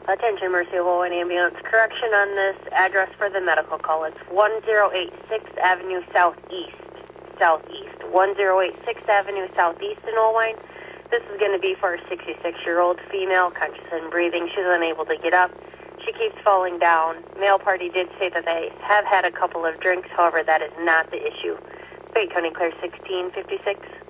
Attention, Mercy of Owen Ambulance. Correction on this address for the medical call. It's 1086 Avenue Southeast. 1086 Avenue Southeast in Olwine. This is going to be for a 66-year-old female, conscious and breathing. She's unable to get up. She keeps falling down. Male party did say that they have had a couple of drinks. However, that is not the issue. Fayette County Clear 1656.